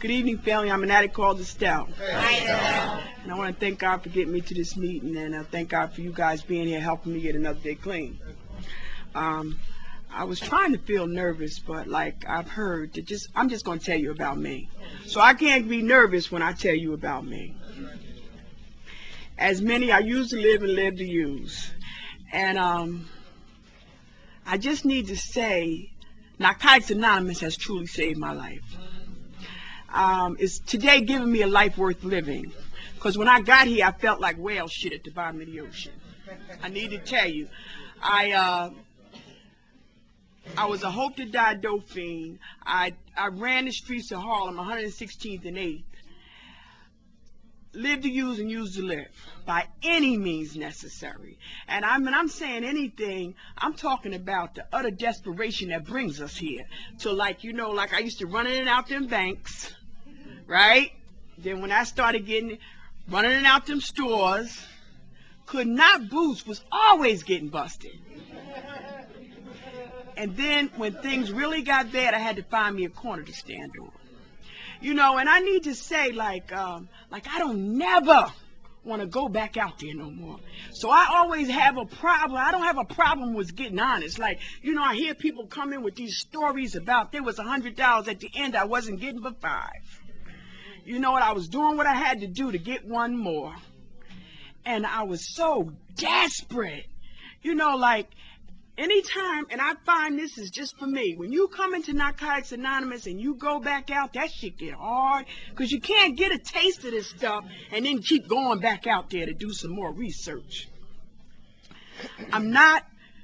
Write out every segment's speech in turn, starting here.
Good evening, family. I'm an addict called Estelle. And I want to thank God for getting me to this meeting, and I thank God for you guys being here helping me get another day clean. I was trying to feel nervous, but like I've heard, I'm just going to tell you about me. So I can't be nervous when I tell you about me. As many, I used to live and live to use. And I just need to say, Narcotics Anonymous has truly saved my life. It's today giving me a life worth living. Because when I got here, I felt like whale shit at the bottom of the ocean. I need to tell you, I was a hope to die dope fiend. I ran the streets of Harlem, 116th and 8th. Live to use and use to live by any means necessary. And when I'm saying anything, I'm talking about the utter desperation that brings us here. To like I used to run in and out them banks, right? Then when I started running in and out them stores, could not boost, was always getting busted. And then when things really got bad, I had to find me a corner to stand on. And I need to say, I don't never want to go back out there no more. So I always have a problem. I don't have a problem with getting honest. I hear people come in with these stories about there was $100 at the end I wasn't getting but $5. You know what? I was doing what I had to do to get one more. And I was so desperate. Anytime, and I find this is just for me, when you come into Narcotics Anonymous and you go back out, that shit get hard, because you can't get a taste of this stuff and then keep going back out there to do some more research. I'm not,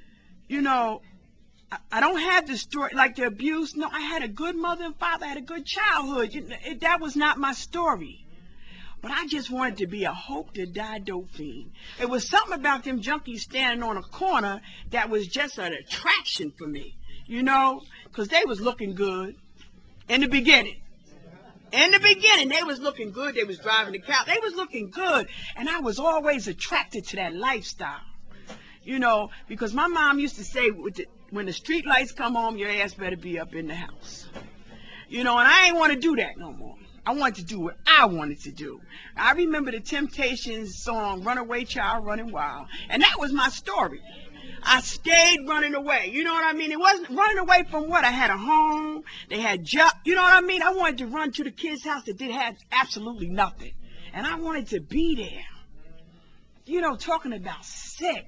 I don't have the story, like the abuse. No, I had a good mother and father, I had a good childhood. That was not my story. But I just wanted to be a hope to die dope fiend. It was something about them junkies standing on a corner that was just an attraction for me, because they was looking good in the beginning. In the beginning, they was looking good. They was driving the cow. They was looking good. And I was always attracted to that lifestyle, because my mom used to say, when the street lights come on, your ass better be up in the house. And I ain't want to do that no more. I wanted to do what I wanted to do. I remember the Temptations song, Runaway Child Running Wild. And that was my story. I stayed running away. You know what I mean? It wasn't running away from what? I had a home. They had jobs. You know what I mean? I wanted to run to the kid's house that did have absolutely nothing. And I wanted to be there. Talking about sick.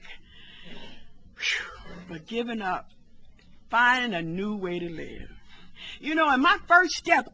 But giving up. Finding a new way to live. And my first step,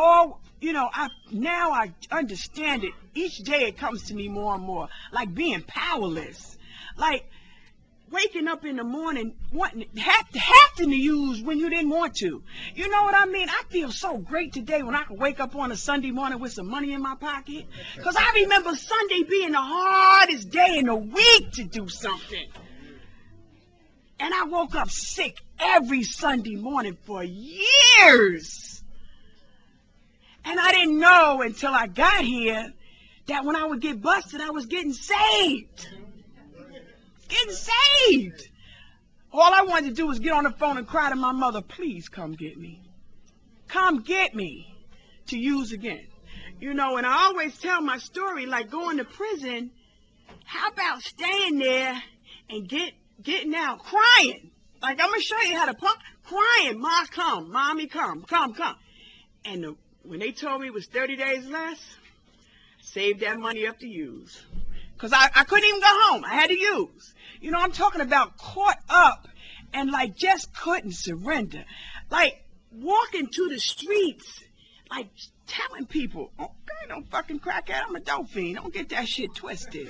now I understand it. Each day it comes to me more and more, like being powerless, like waking up in the morning, having to use when you didn't want to. You know what I mean? I feel so great today when I can wake up on a Sunday morning with some money in my pocket, because I remember Sunday being the hardest day in the week to do something. And I woke up sick every Sunday morning for years. And I didn't know until I got here that when I would get busted, I was getting saved. Getting saved. All I wanted to do was get on the phone and cry to my mother, please come get me. Come get me to use again. And I always tell my story, like going to prison, how about staying there and getting out, crying. Like, I'm going to show you how to pump, crying, Ma, come, Mommy, come. And when they told me it was 30 days less, saved that money up to use. Because I couldn't even go home. I had to use. I'm talking about caught up and, just couldn't surrender. Walking to the streets, telling people, okay, don't fucking crack out, I'm a dope fiend. Don't get that shit twisted.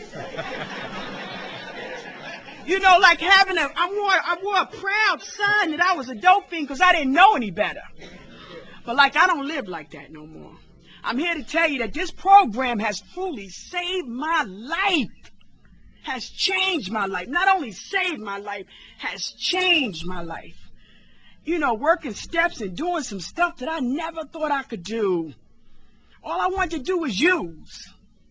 I wore a proud sign that I was a dope fiend because I didn't know any better. But I don't live like that no more. I'm here to tell you that this program has truly saved my life. Has changed my life. Not only saved my life, has changed my life. Working steps and doing some stuff that I never thought I could do. All I wanted to do was use.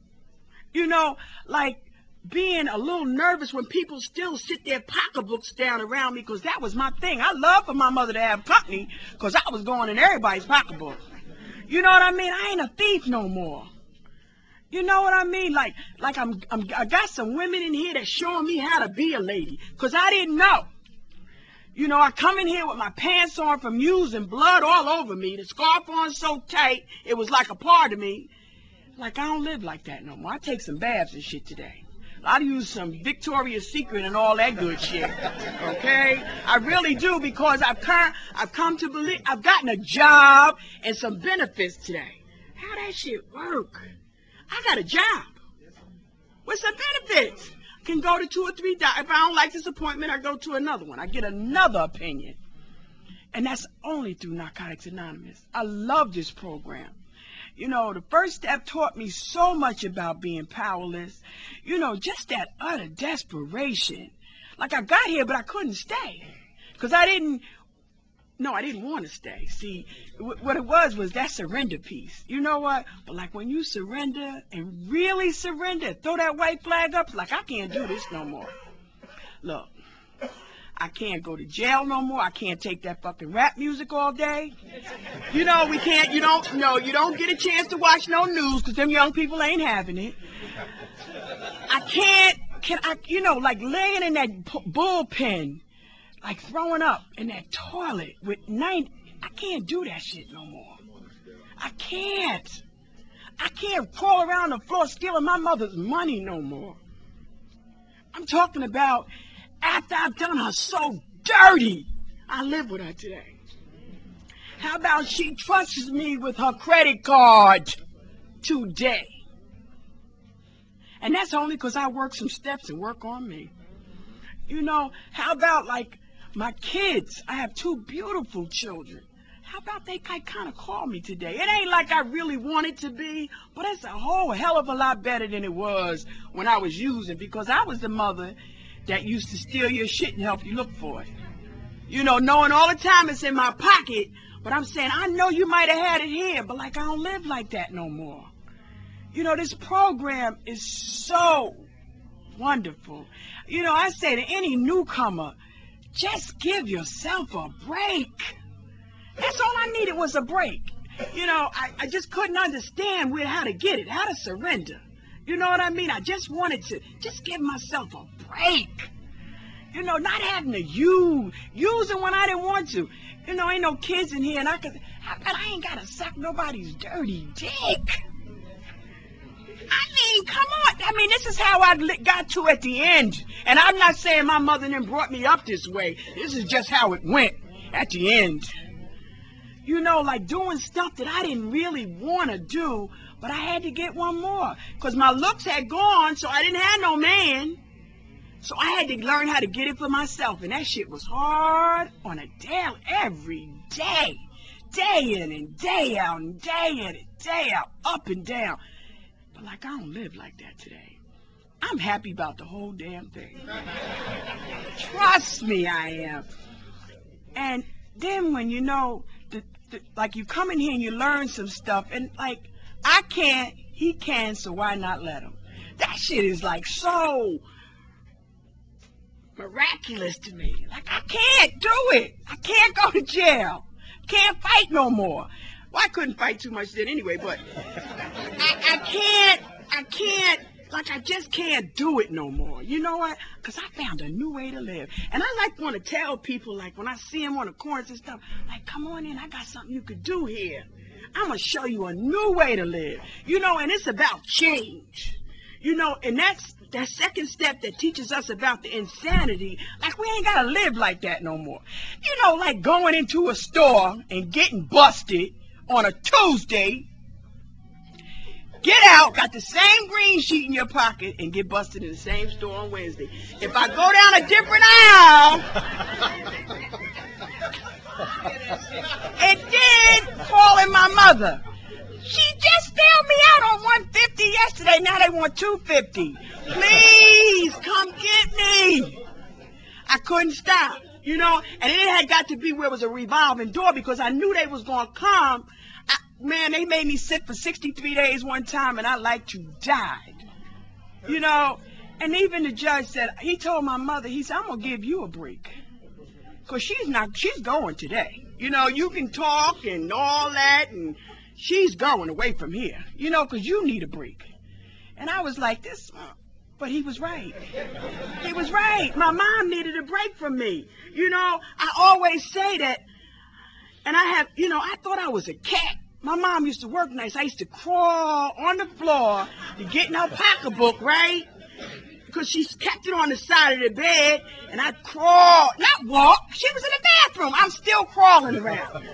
Being a little nervous when people still sit their pocketbooks down around me, because that was my thing. I love for my mother to have company because I was going in everybody's pocketbook. You know what I mean? I ain't a thief no more. You know what I mean? Like I got some women in here that's showing me how to be a lady, cause I didn't know. You know, I come in here with my pants on from using blood all over me, the scarf on so tight it was like a part of me. Like, I don't live like that no more. I take some baths and shit today. I use some Victoria's Secret and all that good shit. Okay? I really do, because I've come to believe I've gotten a job and some benefits today. How that shit work? I got a job with some benefits. Can go to 2 or 3 doctors. If I don't like this appointment, I go to another one. I get another opinion. And that's only through Narcotics Anonymous. I love this program. You know, the first step taught me so much about being powerless. You know, just that utter desperation. Like, I got here, but I couldn't stay. Because I didn't want to stay. See, what it was that surrender piece. You know what? But like, when you surrender and really surrender, throw that white flag up, like, I can't do this no more. Look, I can't go to jail no more. I can't take that fucking rap music all day. You know, we can't, you don't get a chance to watch no news, because them young people ain't having it. I can't, like laying in that bullpen, like throwing up in that toilet with I can't do that shit no more. I can't crawl around the floor stealing my mother's money no more. I'm talking about after I've done her so dirty, I live with her today. How about she trusts me with her credit card today? And that's only because I work some steps and work on me. You know, how about like my kids? I have 2 beautiful children. How about they kind of call me today? It ain't like I really want it to be, but it's a whole hell of a lot better than it was when I was using, because I was the mother that used to steal your shit and help you look for it. You know, knowing all the time it's in my pocket, but I'm saying, I know you might have had it here, but like, I don't live like that no more. You know, this program is so wonderful. You know, I say to any newcomer, just give yourself a break. That's all I needed, was a break. You know, I just couldn't understand how to get it, how to surrender. You know what I mean? I just wanted to just give myself a break. You know, not having to using when I didn't want to. You know, ain't no kids in here, and I ain't got to suck nobody's dirty dick. I mean, come on. I mean, this is how I got to at the end. And I'm not saying my mother then brought me up this way. This is just how it went at the end. You know, like doing stuff that I didn't really want to do, but I had to get one more. Because my looks had gone, so I didn't have no man. So I had to learn how to get it for myself. And that shit was hard on a daily, every day. Day in and day out and day in and day out, up and down. But like, I don't live like that today. I'm happy about the whole damn thing. Trust me, I am. And then when you know, like, you come in here and you learn some stuff, and like, I can't, he can, so why not let him? That shit is like so miraculous to me. Like, I can't do it. I can't go to jail. Can't fight no more. Well, I couldn't fight too much then anyway, but I can't, like, I just can't do it no more. You know what? Because I found a new way to live. And I like want to tell people, like, when I see them on the corners and stuff, like, come on in, I got something you could do here. I'm going to show you a new way to live. You know, and it's about change. You know, and that's that second step that teaches us about the insanity. Like, we ain't got to live like that no more. You know, like going into a store and getting busted on a Tuesday. Get out, got the same green sheet in your pocket, and get busted in the same store on Wednesday. If I go down a different aisle, and then calling my mother. She just bailed me out on $150 yesterday. Now they want $250. Please come get me. I couldn't stop, you know. And it had got to be where it was a revolving door, because I knew they was going to come. Man, they made me sit for 63 days one time, and I like to die. You know, and even the judge said, he told my mother, he said, I'm going to give you a break. Because she's going today. You know, you can talk and all that, and she's going away from here, you know, because you need a break. And I was like, this, but he was right. He was right. My mom needed a break from me. You know, I always say that, and I thought I was a cat. My mom used to work nights. I used to crawl on the floor to get in her pocketbook, right? Because she kept it on the side of the bed, and I'd crawl, not walk. She was in the bathroom. I'm still crawling around.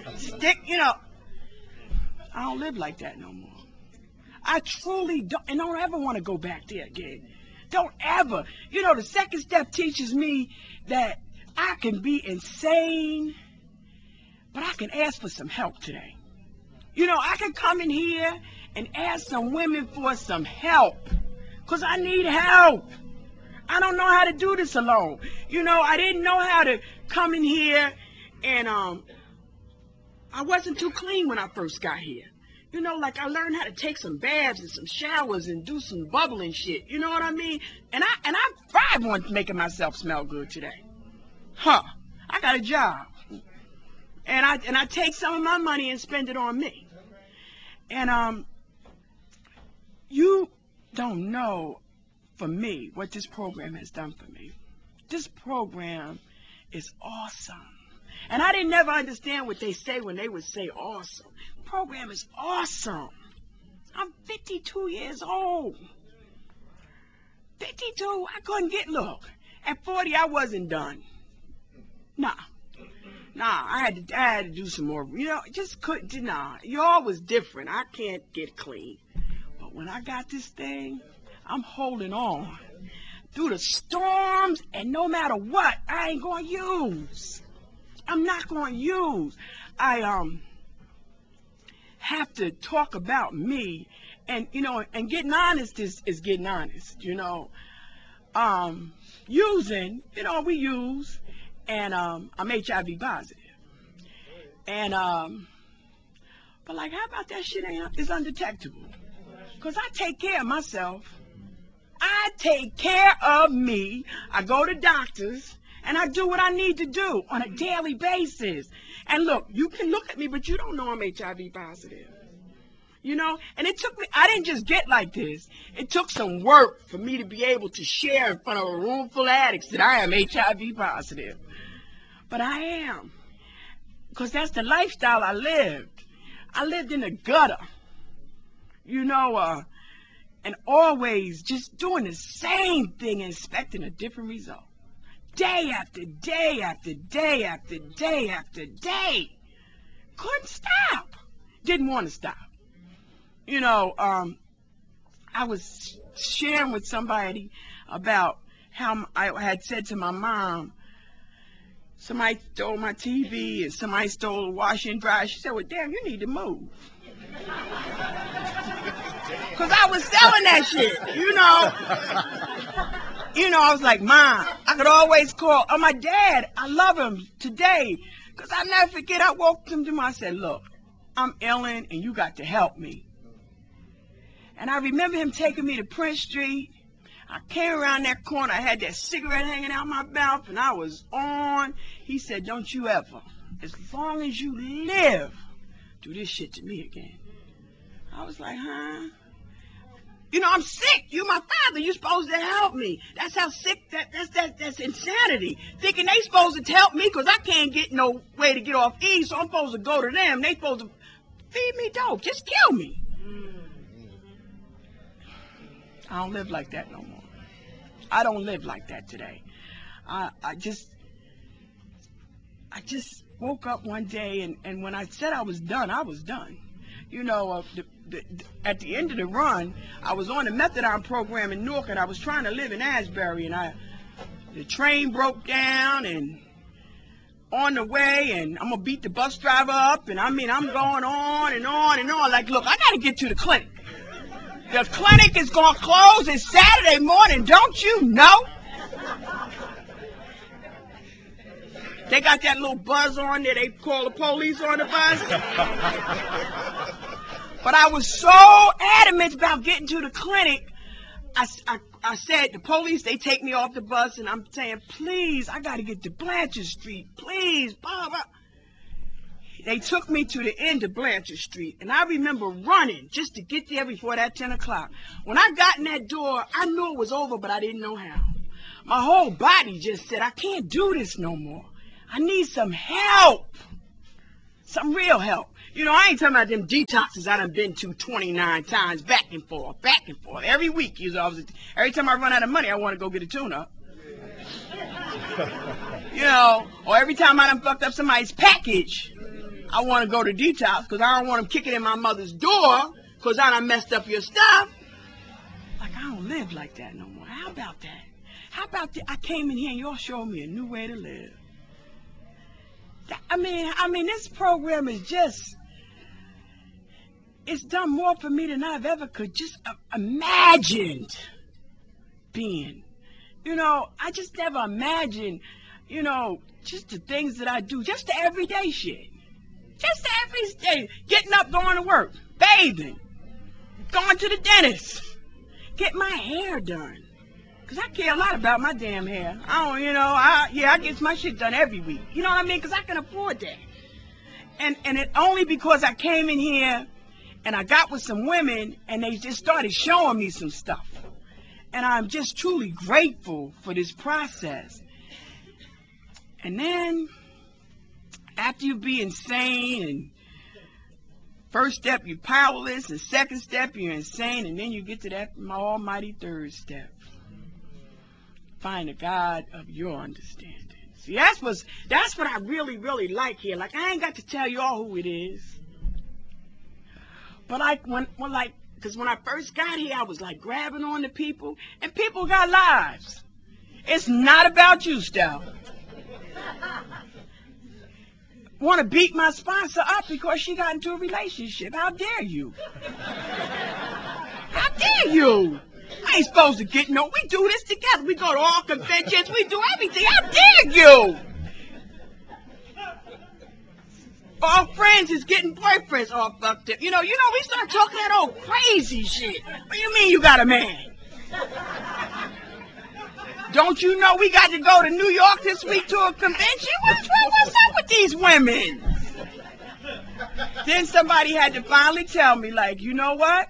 I don't live like that no more. I truly don't, and don't ever want to go back there again. Don't ever. You know, the second step teaches me that I can be insane, but I can ask for some help today. You know, I can come in here and ask some women for some help, because I need help. I don't know how to do this alone. You know, I didn't know how to come in here, and I wasn't too clean when I first got here. You know, like I learned how to take some baths and some showers and do some bubbling shit. You know what I mean? And I thrive on making myself smell good today. Huh. I got a job. And I take some of my money and spend it on me. And you don't know, for me, what this program has done for me. This program is awesome. And I didn't never understand what they say when they would say awesome. The program is awesome. I'm 52 years old. 52, I couldn't look. At 40, I wasn't done. Nah, I had to do some more. You know, just couldn't, y'all was different. I can't get clean. But when I got this thing, I'm holding on. Through the storms, and no matter what, I ain't gonna use. I'm not going to use. I have to talk about me, and and getting honest is getting honest. Using, we use, and I'm HIV positive, and but like, how about that shit is undetectable? Because I take care of myself. I take care of me. I go to doctors. And I do what I need to do on a daily basis. And look, you can look at me, but you don't know I'm HIV positive. And it took me, I didn't just get like this. It took some work for me to be able to share in front of a room full of addicts that I am HIV positive. But I am. Because that's the lifestyle I lived. I lived in the gutter. And always just doing the same thing and expecting a different result. Day after day after day after day after day. Couldn't stop. Didn't want to stop. I was sharing with somebody about how I had said to my mom, somebody stole my TV and somebody stole the washer and dryer. She said, well, damn, you need to move. Because I was selling that shit, I was like, Mom, I could always call. Oh, my dad, I love him today. Because I'll never forget, I woke him to him. I said, look, I'm Ellen, and you got to help me. And I remember him taking me to Prince Street. I came around that corner. I had that cigarette hanging out my mouth, and I was on. He said, don't you ever, as long as you live, do this shit to me again. I was like, huh? I'm sick. You my father. You supposed to help me. That's how sick that's insanity. Thinking they supposed to help me because I can't get no way to get off E, so I'm supposed to go to them. They supposed to feed me dope. Just kill me. I don't live like that no more. I don't live like that today. I just woke up one day, and when I said I was done, I was done. At the end of the run, I was on the methadone program in Newark, and I was trying to live in Asbury, and the train broke down, and on the way, and I'm gonna beat the bus driver up, and I'm going on and on and on. Like, look, I gotta get to the clinic. The clinic is gonna close. It's Saturday morning, don't you know? They got that little buzz on there. They call the police on the bus. But I was so adamant about getting to the clinic. I said, the police, they take me off the bus, and I'm saying, please, I got to get to Blanchard Street. Please, blah, blah. they took me to the end of Blanchard Street, and I remember running just to get there before that 10 o'clock. When I got in that door, I knew it was over, but I didn't know how. My whole body just said, I can't do this no more. I need some help. Some real help. You know, I ain't talking about them detoxes I done been to 29 times, back and forth. Every week. Every time I run out of money, I want to go get a tune-up. You know, or every time I done fucked up somebody's package, I want to go to detox because I don't want them kicking in my mother's door because I done messed up your stuff. Like, I don't live like that no more. How about that? How about that? I came in here and y'all showed me a new way to live. I mean, this program is just, it's done more for me than I've ever could just imagined being. You know, I just never imagined, you know, just the things that I do, just the everyday shit. Just the everyday, getting up, going to work, bathing, going to the dentist, get my hair done. Because I care a lot about my damn hair. I don't, you know, I get my shit done every week. You know what I mean? Because I can afford that. And it only because I came in here and I got with some women and they just started showing me some stuff. And I'm just truly grateful for this process. And then, after you be insane, and first step you're powerless, and second step you're insane, and then you get to that almighty third step. Find a God of your understanding. See, that's what I really, really like here. Like, I ain't got to tell y'all who it is. But like, because when I first got here, I was like grabbing on to people, and people got lives. It's not about you, Stella. Want to beat my sponsor up because she got into a relationship. How dare you? How dare you? I ain't supposed to get no. We do this together. We go to all conventions. We do everything. How dare you? All friends is getting boyfriends all fucked up. You know, we start talking that old crazy shit. What do you mean you got a man? Don't you know we got to go to New York this week to a convention? What's up with these women? Then somebody had to finally tell me, like, you know what?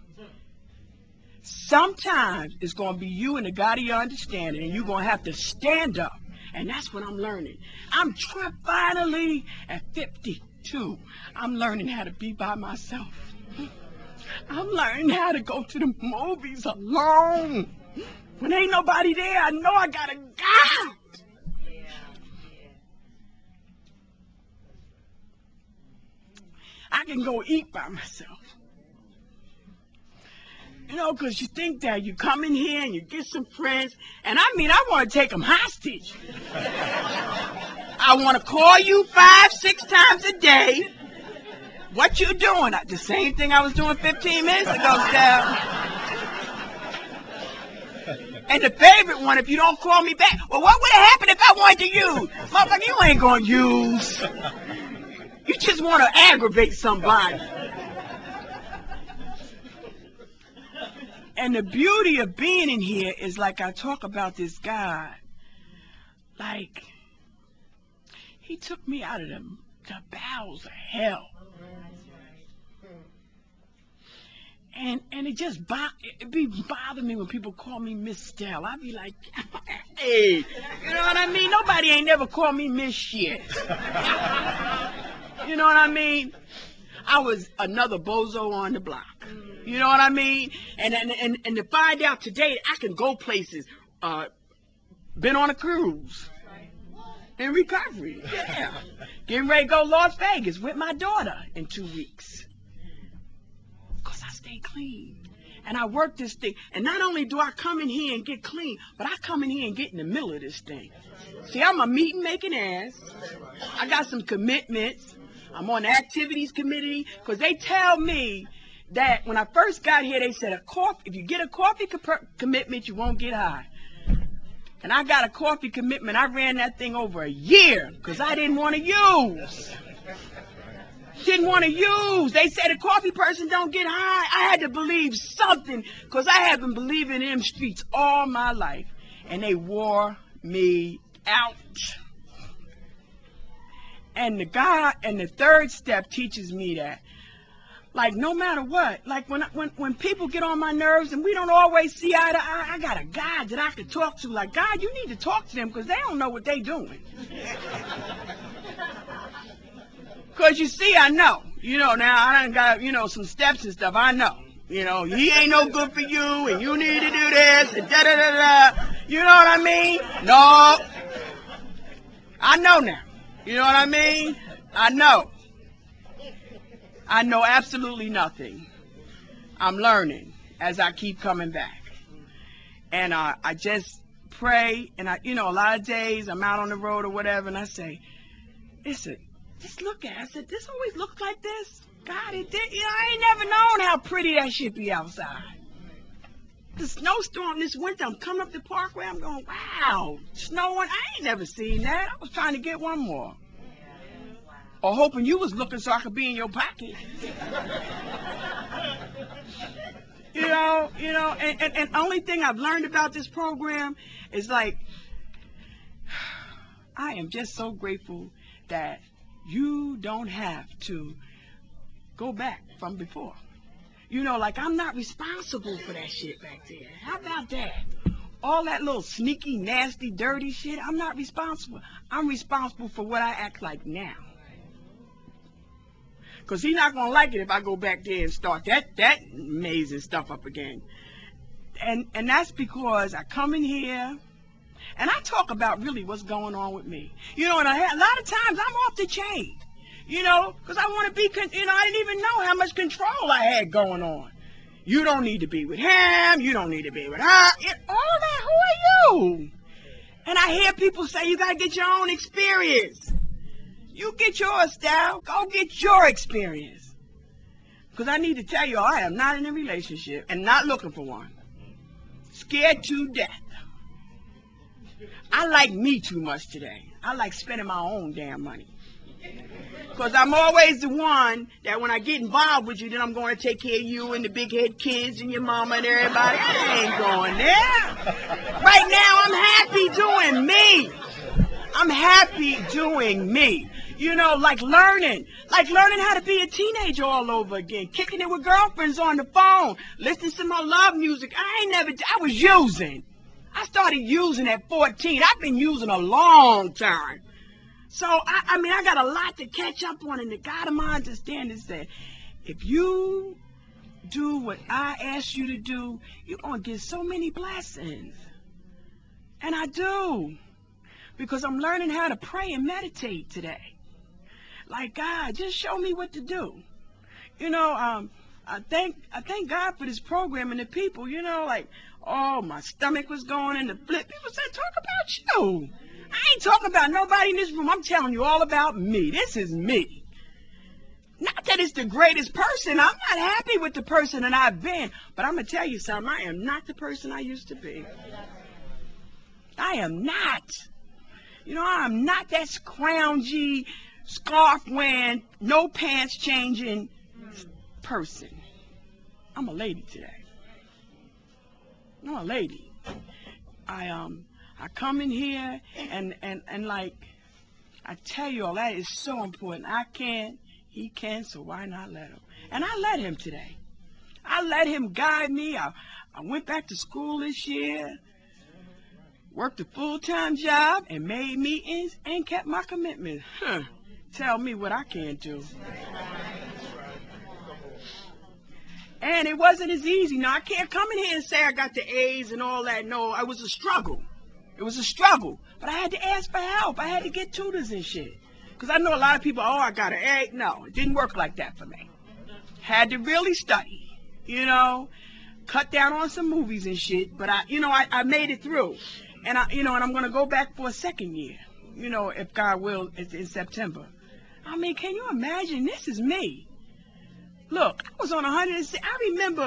Sometimes it's going to be you and the God of your understanding, and you're going to have to stand up. And that's what I'm learning. I'm finally at 52. I'm learning how to be by myself. I'm learning how to go to the movies alone. When ain't nobody there, I know I got a God. I can go eat by myself. You know, because you think that you come in here and you get some friends, and I mean, I want to take them hostage. I want to call you 5-6 times a day. What you doing? The same thing I was doing 15 minutes ago, Steph. And the favorite one, if you don't call me back, well, what would have happened if I wanted to use? Motherfucker, you ain't going to use. You just want to aggravate somebody. And the beauty of being in here is, like, I talk about this guy. Like, he took me out of the bowels of hell. And it just be bothering me when people call me Miss Stell. I be like, hey, you know what I mean? Nobody ain't never called me Miss Shit. You know what I mean? I was another bozo on the block. You know what I mean? And to find out today I can go places. Been on a cruise. In recovery. Yeah. Getting ready to go Las Vegas with my daughter in 2 weeks. Because I stay clean. And I work this thing. And not only do I come in here and get clean, but I come in here and get in the middle of this thing. See, I'm a meeting making ass. I got some commitments. I'm on the activities committee. Because they tell me that when I first got here, they said if you get a coffee commitment, you won't get high. And I got a coffee commitment. I ran that thing over a year because I didn't want to use. Didn't want to use. They said a coffee person don't get high. I had to believe something because I have been believing in them streets all my life. And they wore me out. And the third step teaches me that, like, no matter what, like when people get on my nerves and we don't always see eye to eye, I got a God that I can talk to. Like, God, you need to talk to them because they don't know what they doing. Because you see, I know. Now I done got, some steps and stuff. I know. He ain't no good for you and you need to do this and da-da-da-da. You know what I mean? No. I know now. You know what I mean? I know. I know absolutely nothing. I'm learning as I keep coming back. And I just pray, and a lot of days I'm out on the road or whatever, and I say, listen, just look at it. I said, this always looks like this? God, it did. I ain't never known how pretty that shit be outside. The snowstorm this winter, I'm coming up the parkway, I'm going, wow, snowing. I ain't never seen that. I was trying to get one more. Or hoping you was looking so I could be in your pocket. And only thing I've learned about this program is, like, I am just so grateful that you don't have to go back from before. Like, I'm not responsible for that shit back there. How about that? All that little sneaky, nasty, dirty shit, I'm not responsible. I'm responsible for what I act like now. Because he's not going to like it if I go back there and start that amazing stuff up again. And that's because I come in here and I talk about really what's going on with me. And a lot of times I'm off the chain, because I want to be, I didn't even know how much control I had going on. You don't need to be with him. You don't need to be with her. All that, who are you? And I hear people say, you got to get your own experience. You get yours, Sal. Go get your experience. Because I need to tell you, I am not in a relationship and not looking for one. Scared to death. I like me too much today. I like spending my own damn money. Because I'm always the one that when I get involved with you, then I'm going to take care of you and the big head kids and your mama and everybody. I ain't going there. Right now, I'm happy doing me. I'm happy doing me. Like learning how to be a teenager all over again, kicking it with girlfriends on the phone, listening to my love music. I was using. I started using at 14. I've been using a long time. So, I got a lot to catch up on, and the God of my understanding said, if you do what I ask you to do, you're going to get so many blessings. And I do, because I'm learning how to pray and meditate today. Like, God, just show me what to do. I thank God for this program and the people, like, oh, my stomach was going in the flip. People said, talk about you. I ain't talking about nobody in this room. I'm telling you all about me. This is me. Not that it's the greatest person. I'm not happy with the person that I've been. But I'm going to tell you something. I am not the person I used to be. I am not. I'm not that scroungy, scarf wearing, no pants changing person. I'm a lady today. I'm a lady. I come in here and like, I tell you all, that is so important. I can, he can, so why not let him? And I let him today. I let him guide me. I went back to school this year, worked a full-time job, and made meetings and kept my commitment. Tell me what I can't do. And it wasn't as easy. Now, I can't come in here and say I got the A's and all that. No, it was a struggle. It was a struggle. But I had to ask for help. I had to get tutors and shit. Because I know a lot of people, I got an A. No, it didn't work like that for me. Had to really study, cut down on some movies and shit. But I made it through. And and I'm going to go back for a second year, if God will, in September. Can you imagine? This is me. Look, I was on 106. I remember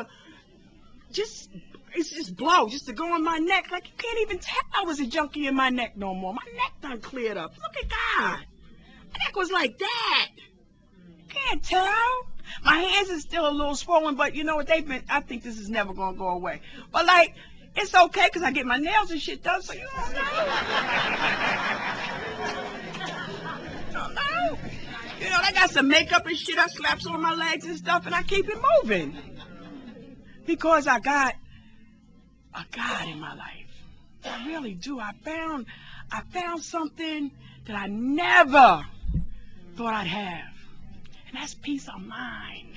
it's just blow just to go on my neck. Like, you can't even tell I was a junkie in my neck no more. My neck done cleared up. Look at God. My neck was like that. Can't tell. My hands are still a little swollen, but you know what? I think this is never going to go away. But, like, it's okay because I get my nails and shit done, so you don't know. I got some makeup and shit. I slaps on my legs and stuff, and I keep it moving because I got a God in my life. I really do. I found something that I never thought I'd have, and that's peace of mind.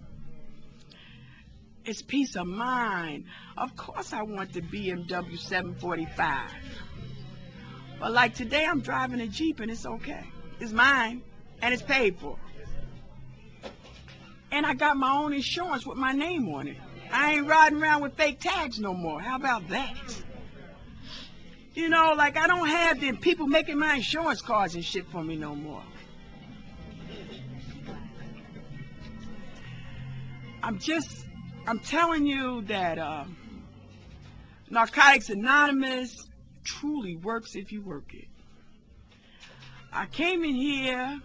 It's peace of mind. Of course, I want the BMW 745. But like today, I'm driving a Jeep and it's okay. It's mine and it's paid for. And I got my own insurance with my name on it. I ain't riding around with fake tags no more. How about that? You know, like I don't have them people making my insurance cards and shit for me no more. I'm telling you that Narcotics Anonymous truly works if you work it. I came in here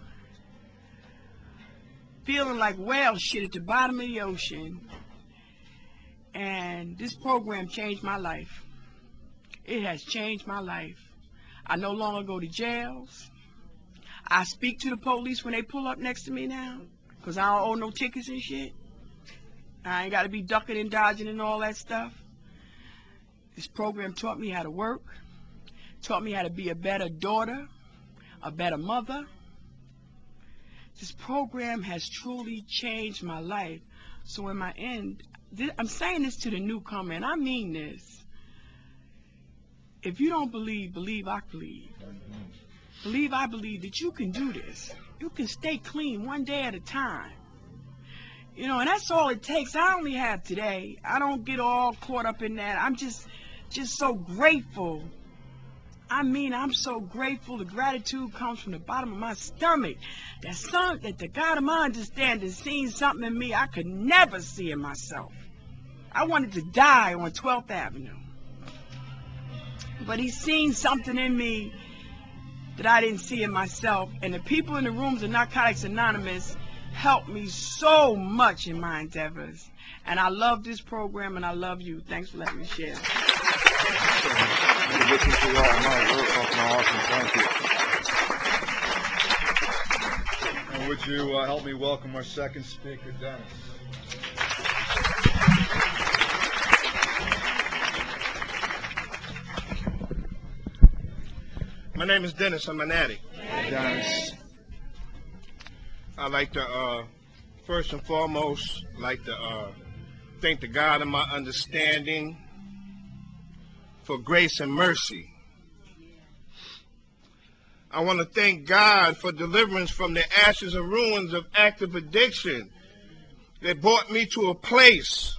feeling like whale shit at the bottom of the ocean, and this program changed my life. It has changed my life. I no longer go to jails. I speak to the police when they pull up next to me now, because I don't owe no tickets and shit. I ain't got to be ducking and dodging and all that stuff. This program taught me how to work, taught me how to be a better daughter, a better mother. This program has truly changed my life. So in my end, I'm saying this to the newcomer, and I mean this. If you don't believe, believe I believe. Believe I believe that you can do this. You can stay clean one day at a time. You know, and that's all it takes. I only have today. I don't get all caught up in that. I'm just so grateful. I mean, I'm so grateful. The gratitude comes from the bottom of my stomach. That the God of my understanding seen something in me I could never see in myself. I wanted to die on 12th Avenue. But he's seen something in me that I didn't see in myself. And the people in the rooms of Narcotics Anonymous helped me so much in my endeavors. And I love this program, and I love you. Thanks for letting me share. And would you help me welcome our second speaker, Dennis? My name is Dennis. I'm an addict. Dennis. I'd like to, first and foremost, thank the God of my understanding for grace and mercy. I want to thank God for deliverance from the ashes and ruins of active addiction that brought me to a place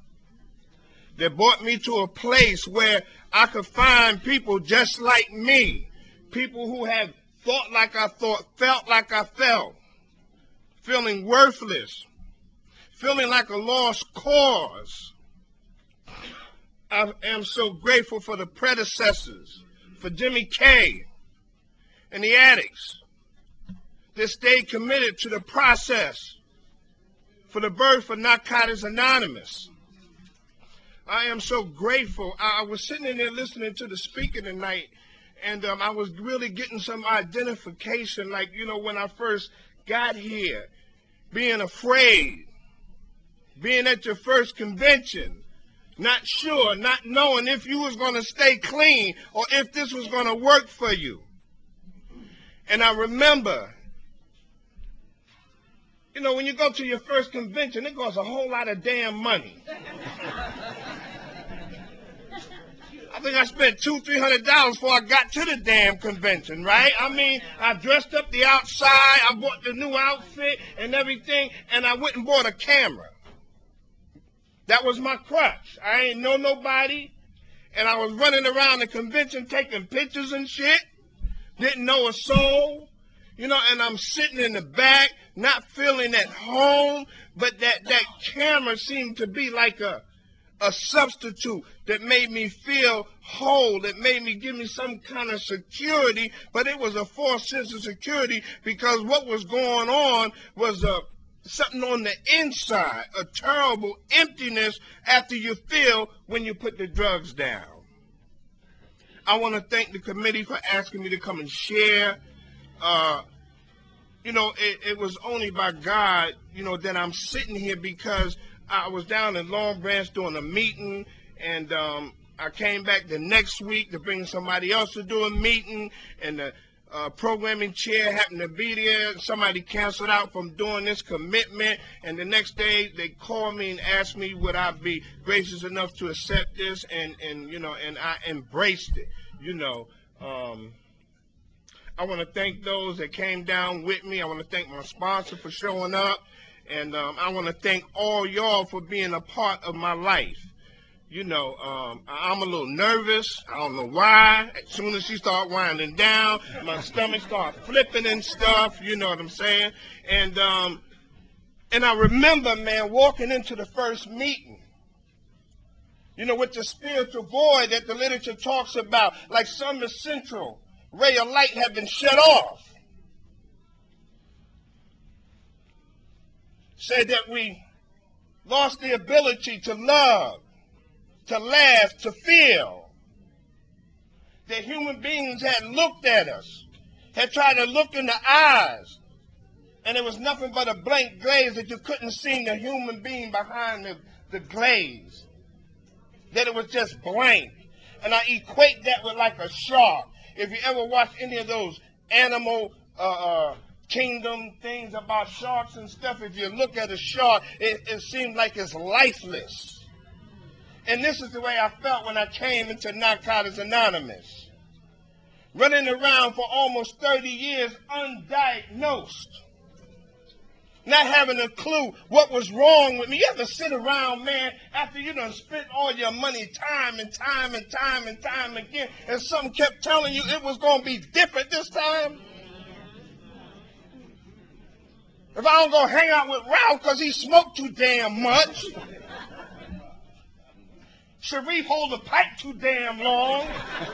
where I could find people just like me, people who have thought like I thought, felt like I felt, feeling worthless, feeling like a lost cause. I am so grateful for the predecessors, for Jimmy K and the addicts that stayed committed to the process, for the birth of Narcotics Anonymous. I am so grateful. I was sitting in there listening to the speaker tonight, and I was really getting some identification, like, you know, when I first got here, being afraid, being at your first convention, not sure, not knowing if you was going to stay clean or if this was going to work for you. And I remember, you know, when you go to your first convention, it costs a whole lot of damn money. I think I spent $200-300 before I got to the damn convention, right? I mean, I dressed up the outside, I bought the new outfit and everything, and I went and bought a camera. That was my crutch. I ain't know nobody, and I was running around the convention taking pictures and shit. Didn't know a soul, you know, and I'm sitting in the back, not feeling at home, but that camera seemed to be like a substitute that made me feel whole, that made me give me some kind of security, but it was a false sense of security because what was going on was something on the inside, a terrible emptiness after you feel when you put the drugs down. I want to thank the committee for asking me to come and share it was only by God, that I'm sitting here, because I was down in Long Branch doing a meeting, and I came back the next week to bring somebody else to do a meeting, and the programming chair happened to be there. Somebody canceled out from doing this commitment, and the next day they called me and asked me would I be gracious enough to accept this, and I embraced it. I want to thank those that came down with me. I want to thank my sponsor for showing up, and I want to thank all y'all for being a part of my life. I'm a little nervous. I don't know why. As soon as she started winding down, my stomach started flipping and stuff. You know what I'm saying? And I remember, man, walking into the first meeting, with the spiritual void that the literature talks about, like Summer Central, ray of light had been shut off. Said that we lost the ability to love, to laugh, to feel. That human beings had looked at us, had tried to look in the eyes, and it was nothing but a blank glaze, that you couldn't see the human being behind the glaze. That it was just blank. And I equate that with like a shark. If you ever watch any of those animal kingdom things about sharks and stuff, if you look at a shark, it seems like it's lifeless. And this is the way I felt when I came into Narcotics Anonymous. Running around for almost 30 years undiagnosed. Not having a clue what was wrong with me. You ever sit around, man, after you done spent all your money time and time and time and time again, and something kept telling you it was going to be different this time? If I don't go hang out with Ralph because he smoked too damn much. Sharif hold the pipe too damn long.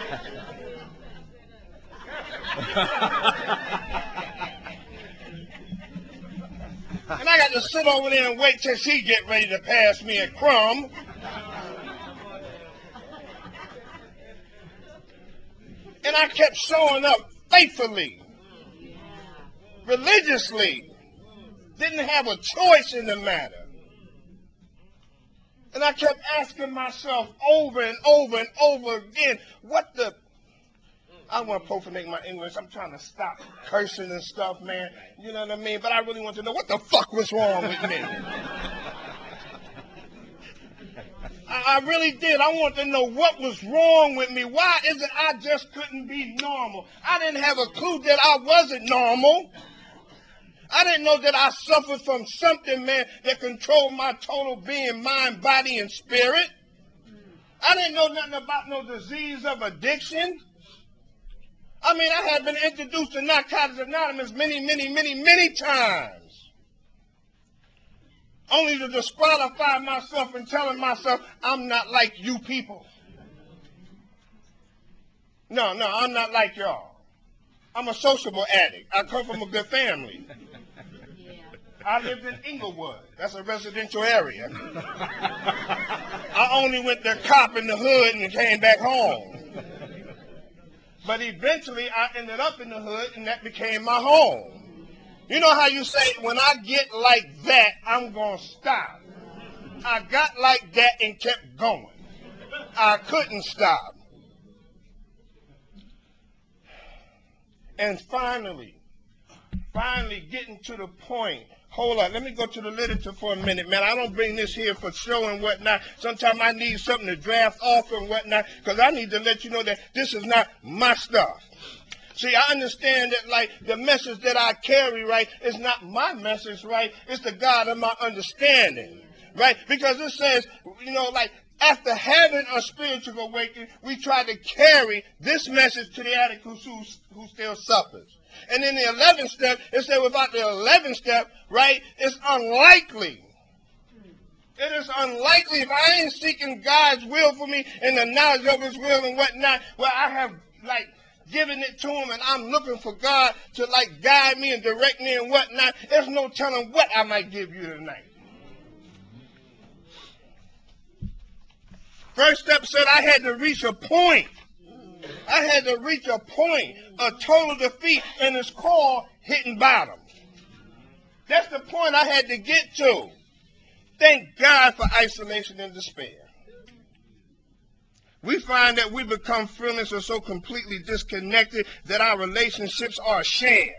And I got to sit over there and wait till she get ready to pass me a crumb. And I kept showing up faithfully, religiously. Didn't have a choice in the matter. And I kept asking myself over and over and over again, I don't want to profanate my English. I'm trying to stop cursing and stuff, man. You know what I mean? But I really want to know what the fuck was wrong with me. I really did. I want to know what was wrong with me. Why is it I just couldn't be normal? I didn't have a clue that I wasn't normal. I didn't know that I suffered from something, man, that controlled my total being, mind, body, and spirit. I didn't know nothing about no disease of addiction. I mean, I had been introduced to Narcotics Anonymous many times. Only to disqualify myself and telling myself, I'm not like you people. No, I'm not like y'all. I'm a sociable addict. I come from a good family. I lived in Inglewood. That's a residential area. I only went to cop in the hood and came back home. But eventually I ended up in the hood, and that became my home. You know how you say, when I get like that, I'm going to stop. I got like that and kept going. I couldn't stop. And finally getting to the point. Hold on, let me go to the literature for a minute, man. I don't bring this here for show and whatnot. Sometimes I need something to draft off and whatnot, because I need to let you know that this is not my stuff. See, I understand that, like, the message that I carry, right, is not my message, right? It's the God of my understanding, right? Because it says, like, after having a spiritual awakening, we try to carry this message to the addict who still suffers. And in the 11th step, it said without the 11th step, right, it's unlikely. It is unlikely, if I ain't seeking God's will for me and the knowledge of his will and whatnot, where I have, like, given it to him and I'm looking for God to, like, guide me and direct me and whatnot, there's no telling what I might give you tonight. First step said I had to reach a point. I had to reach a point, a total defeat, and it's called hitting bottom. That's the point I had to get to. Thank God for isolation and despair. We find that we become feelings are so completely disconnected that our relationships are a sham.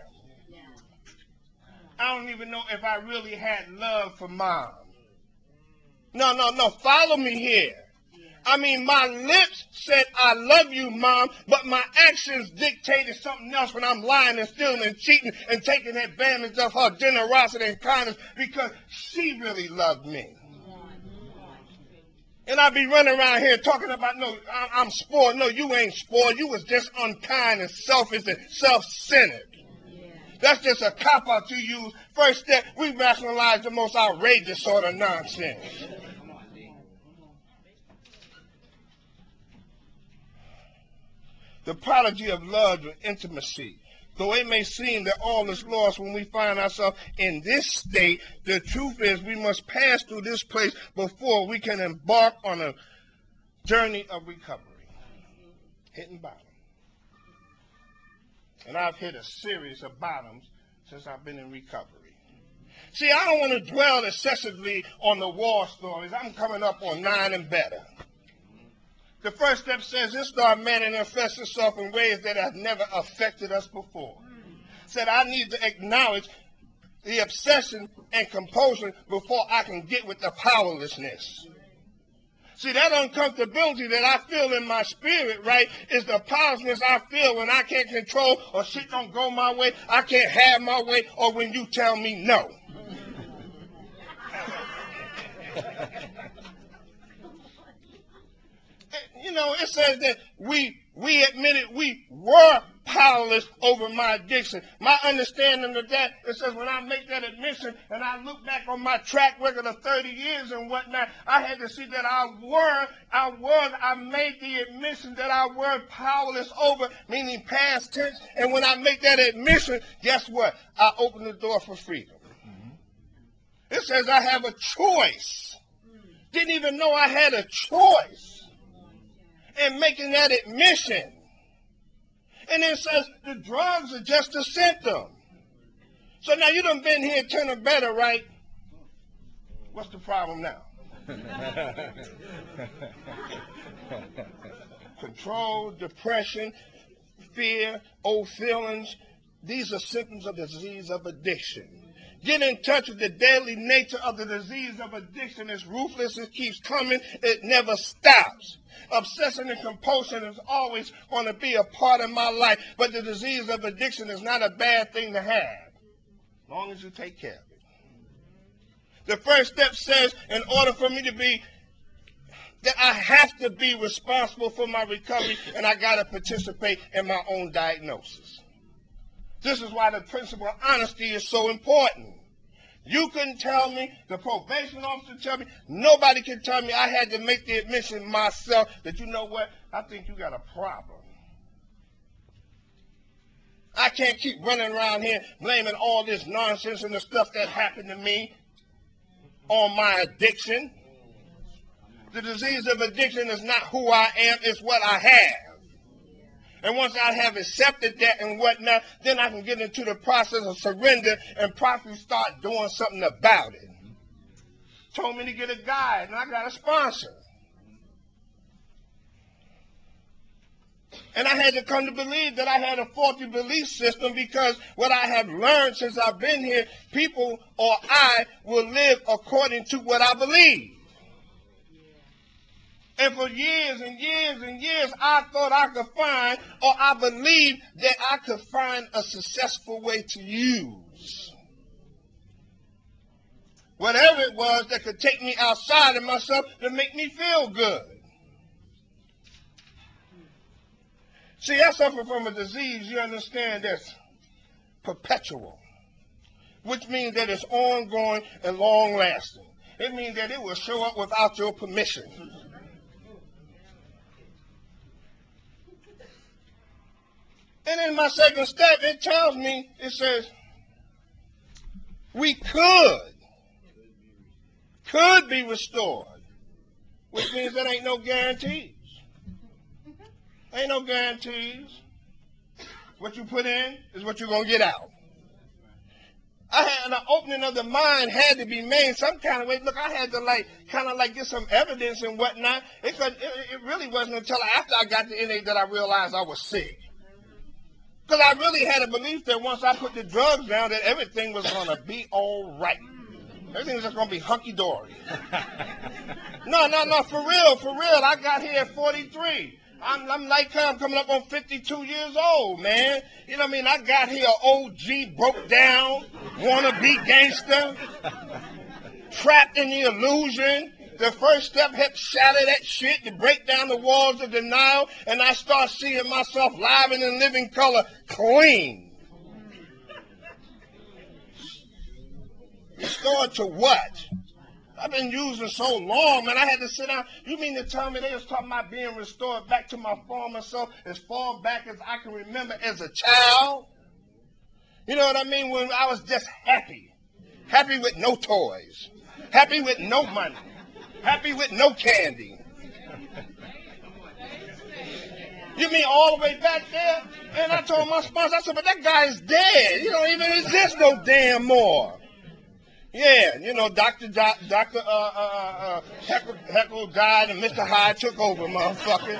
I don't even know if I really had love for mom. No. Follow me here. I mean, my lips said, I love you, Mom, but my actions dictated something else when I'm lying and stealing and cheating and taking advantage of her generosity and kindness because she really loved me. And I be running around here talking about, no, I'm spoiled. No, you ain't spoiled. You was just unkind and selfish and self-centered. That's just a cop-out you use. First step, we rationalize the most outrageous sort of nonsense. The prodigy of love and intimacy. Though it may seem that all is lost when we find ourselves in this state, the truth is we must pass through this place before we can embark on a journey of recovery. Hitting bottom. And I've hit a series of bottoms since I've been in recovery. See, I don't want to dwell excessively on the war stories. I'm coming up on 9 and better. The first step says it starts manifesting itself in ways that have never affected us before. Said I need to acknowledge the obsession and compulsion before I can get with the powerlessness. See, that uncomfortability that I feel in my spirit, right, is the powerlessness I feel when I can't control or shit don't go my way, I can't have my way, or when you tell me no. You know, it says that we admitted we were powerless over my addiction. My understanding of that, it says when I make that admission and I look back on my track record of 30 years and whatnot, I had to see that I made the admission that I were powerless over, meaning past tense. And when I make that admission, guess what? I open the door for freedom. It says I have a choice. Didn't even know I had a choice. And making that admission. And it says the drugs are just a symptom. So now you done been here turning better, right? What's the problem now? Control, depression, fear, old feelings. These are symptoms of the disease of addiction. Get in touch with the deadly nature of the disease of addiction. It's ruthless. It keeps coming. It never stops. Obsession and compulsion is always going to be a part of my life. But the disease of addiction is not a bad thing to have, as long as you take care of it. The first step says, in order for me to be, that I have to be responsible for my recovery, and I got to participate in my own diagnosis. This is why the principle of honesty is so important. You couldn't tell me, the probation officer tell me, nobody can tell me. I had to make the admission myself that, you know what, I think you got a problem. I can't keep running around here blaming all this nonsense and the stuff that happened to me on my addiction. The disease of addiction is not who I am, it's what I have. And once I have accepted that and whatnot, then I can get into the process of surrender and properly start doing something about it. Told me to get a guide, and I got a sponsor. And I had to come to believe that I had a faulty belief system, because what I have learned since I've been here, people or I will live according to what I believe. And for years and years and years, I thought I could find, or I believed that I could find a successful way to use whatever it was that could take me outside of myself to make me feel good. See, I suffer from a disease, you understand, that's perpetual, which means that it's ongoing and long-lasting. It means that it will show up without your permission. And in my second step, it tells me, it says, we could be restored, which means there ain't no guarantees. Ain't no guarantees. What you put in is what you're going to get out. an opening of the mind had to be made some kind of way. Look, I had to kind of get some evidence and whatnot. It really wasn't until after I got to NA that I realized I was sick. Because I really had a belief that once I put the drugs down, that everything was going to be all right. Everything was just going to be hunky-dory. No, for real. I got here at 43. I'm coming up on 52 years old, man. You know what I mean? I got here OG, broke down, wannabe gangster, trapped in the illusion. The first step helped shatter that shit, to break down the walls of denial, and I start seeing myself live and in living color, clean. Restored to what? I've been using so long, man. I had to sit down. You mean to tell me they was talking about being restored back to my former self as far back as I can remember as a child? You know what I mean? When I was just happy. Happy with no toys. Happy with no money. Happy with no candy. You mean all the way back there? And I told my sponsor, I said, but that guy is dead. He don't even exist no damn more. Yeah, you know, Dr. Heckle died and Mr. Hyde took over, motherfucker.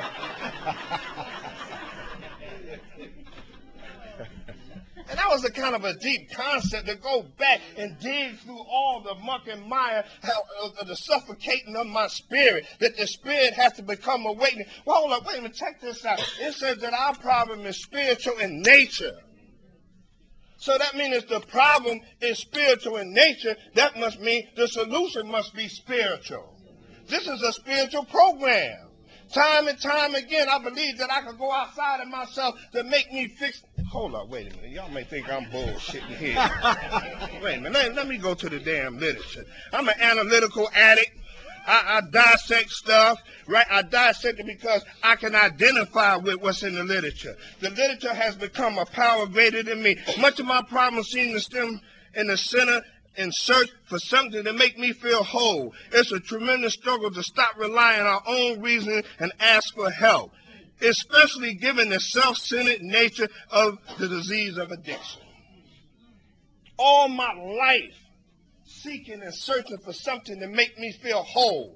And that was a kind of a deep concept to go back and dig through all the muck and mire, the suffocating of my spirit, that the spirit has to become awakened. Well, hold up, wait a minute, check this out. It says that our problem is spiritual in nature. So that means if the problem is spiritual in nature, that must mean the solution must be spiritual. This is a spiritual program. Time and time again, I believe that I could go outside of myself to make me fix. Hold up, wait a minute. Y'all may think I'm bullshitting here. Wait a minute. Let me go to the damn literature. I'm an analytical addict. I dissect stuff, right? I dissect it because I can identify with what's in the literature. The literature has become a power greater than me. Much of my problems seem to stem in the center in search for something to make me feel whole. It's a tremendous struggle to stop relying on our own reasoning and ask for help, especially given the self-centered nature of the disease of addiction. All my life, seeking and searching for something to make me feel whole.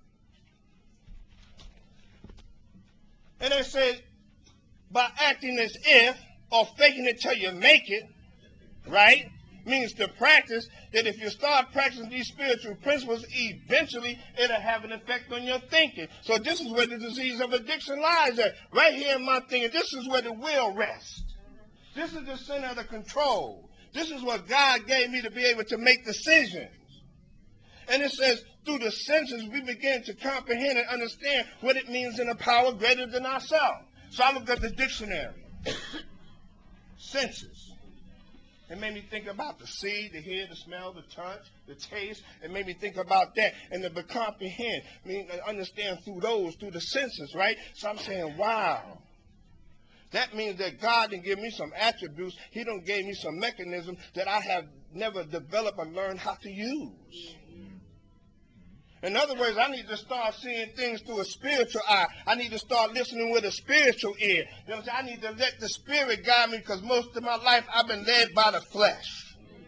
And they said, by acting as if, or faking it till you make it, right, means to practice, that if you start practicing these spiritual principles, eventually it'll have an effect on your thinking. So this is where the disease of addiction lies at. Right here in my thinking, this is where the will rests. This is the center of the control. This is what God gave me to be able to make decisions. And it says, through the senses, we begin to comprehend and understand what it means in a power greater than ourselves. So I looked at the dictionary. Senses. It made me think about the see, the hear, the smell, the touch, the taste. It made me think about that. And to comprehend, I mean, understand through the senses, right? So I'm saying, wow. That means that God didn't give me some attributes. He done gave me some mechanisms that I have never developed or learned how to use. In other words, I need to start seeing things through a spiritual eye. I need to start listening with a spiritual ear. You know what I'm saying? I need to let the spirit guide me, because most of my life I've been led by the flesh.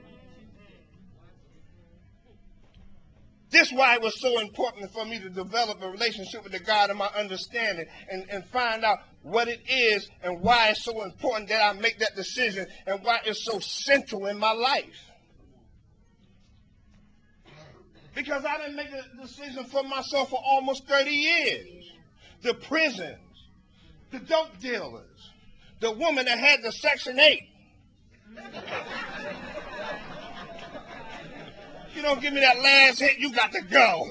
This is why it was so important for me to develop a relationship with the God of my understanding and find out what it is and why it's so important that I make that decision and why it's so central in my life. Because I didn't make a decision for myself for almost 30 years. The prisons, the dope dealers, the woman that had the Section 8. You don't give me that last hit, you got to go.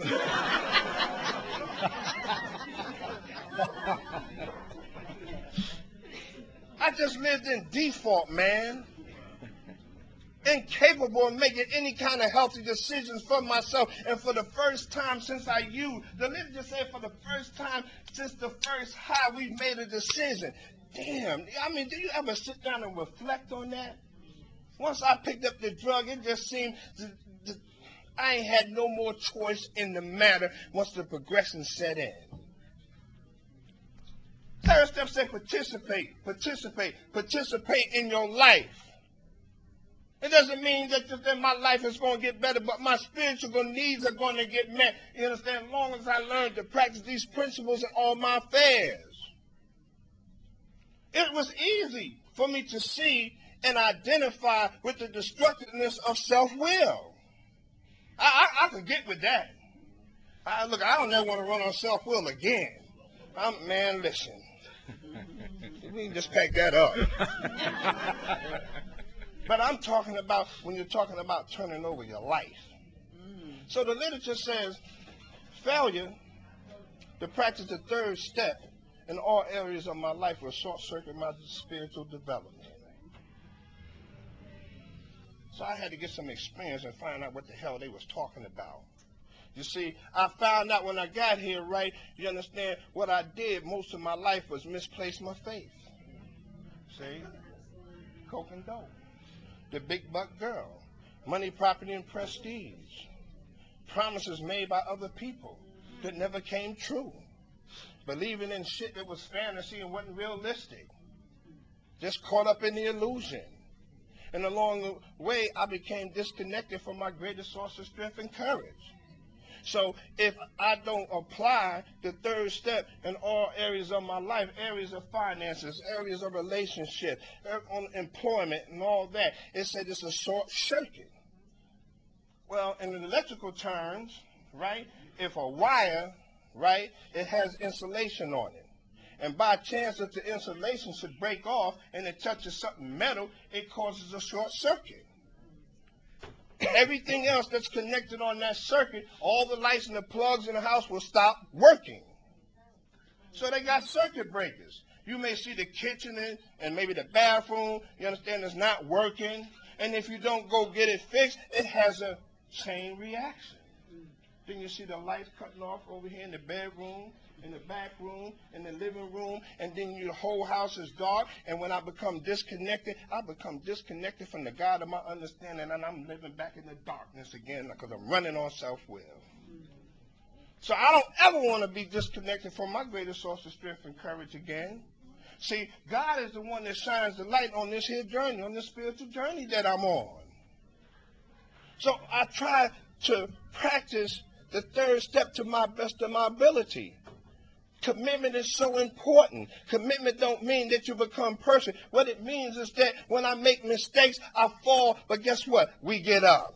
I just lived in default, man. Incapable of making any kind of healthy decisions for myself. And for the first time since I used, the literature said for the first time since the first high, we've made a decision. Damn, I mean, do you ever sit down and reflect on that? Once I picked up the drug, it just seemed I ain't had no more choice in the matter once the progression set in. Third step said participate in your life. It doesn't mean that my life is going to get better, but my spiritual needs are going to get met. You understand? As long as I learn to practice these principles in all my affairs. It was easy for me to see and identify with the destructiveness of self-will. I could get with that. Look, I don't ever want to run on self-will again. Man, listen. We can just pack that up. But I'm talking about when you're talking about turning over your life. So the literature says failure to practice the third step in all areas of my life will short-circuit my spiritual development. So I had to get some experience and find out what the hell they was talking about. You see, I found out when I got here, right, you understand, what I did most of my life was misplace my faith. See? Coke and dope. The big buck girl. Money, property, and prestige. Promises made by other people that never came true. Believing in shit that was fantasy and wasn't realistic. Just caught up in the illusion. And along the way, I became disconnected from my greatest source of strength and courage. So if I don't apply the third step in all areas of my life, areas of finances, areas of relationship, on employment and all that, it said it's a short circuit. Well, in the electrical terms, right, if a wire, right, it has insulation on it. And by chance that the insulation should break off and it touches something metal, it causes a short circuit. Everything else that's connected on that circuit, all the lights and the plugs in the house will stop working. So they got circuit breakers. You may see the kitchen and maybe the bathroom, you understand, is not working. And if you don't go get it fixed, it has a chain reaction. Then you see the lights cutting off over here in the bedroom, in the back room, in the living room, and then your whole house is dark. And when I become disconnected, I become disconnected from the God of my understanding, and I'm living back in the darkness again because I'm running on self-will. So I don't ever want to be disconnected from my greatest source of strength and courage again. See, God is the one that shines the light on this here journey, on this spiritual journey that I'm on. So I try to practice the third step to my best of my ability. Commitment is so important. Commitment don't mean that you become perfect. What it means is that when I make mistakes, I fall, but guess what? We get up.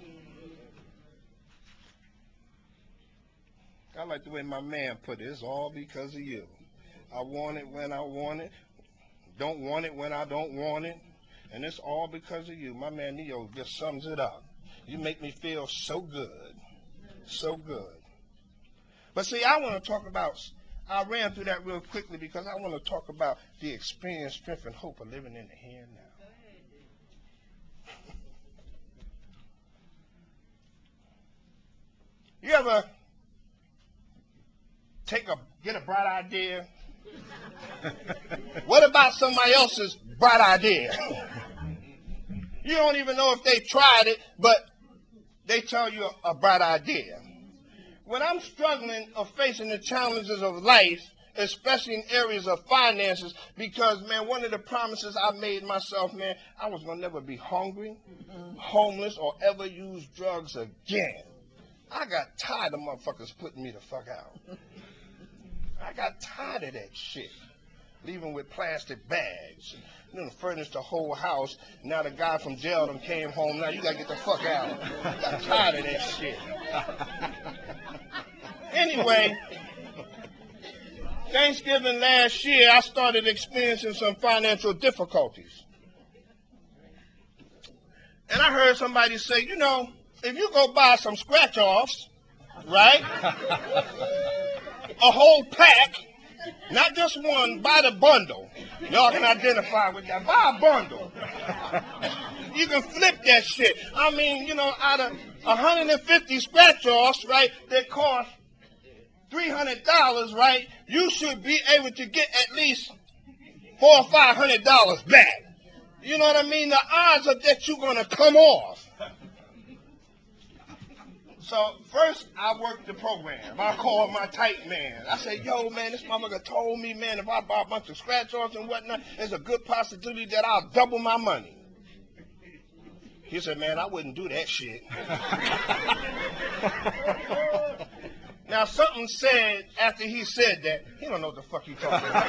I like the way my man put it. It's all because of you. I want it when I want it. Don't want it when I don't want it. And it's all because of you. My man Neo just sums it up. You make me feel so good. So good. But see, I want to talk about, I ran through that real quickly because I want to talk about the experience, strength, and hope of living in the here and now. You ever get a bright idea? What about somebody else's bright idea? You don't even know if they tried it, but they tell you a bright idea. When I'm struggling or facing the challenges of life, especially in areas of finances, because, man, one of the promises I made myself, man, I was going to never be hungry, homeless, or ever use drugs again. I got tired of motherfuckers putting me the fuck out. I got tired of that shit. Leaving with plastic bags. You know, furnished the whole house. Now the guy from jail done came home. Now you got to get the fuck out. I got tired of that shit. Anyway, Thanksgiving last year, I started experiencing some financial difficulties. And I heard somebody say, you know, if you go buy some scratch-offs, right, a whole pack, not just one, buy the bundle. Y'all can identify with that. Buy a bundle. You can flip that shit. I mean, you know, out of 150 scratch-offs, right, that cost $300, right, you should be able to get at least $400 or $500 back. You know what I mean? The odds are that you're going to come off. So first, I worked the program. I called my tight man. I said, yo, man, this motherfucker told me, man, if I buy a bunch of scratch-offs and whatnot, there's a good possibility that I'll double my money. He said, man, I wouldn't do that shit. Now, something said after he said that, he don't know what the fuck he talking about.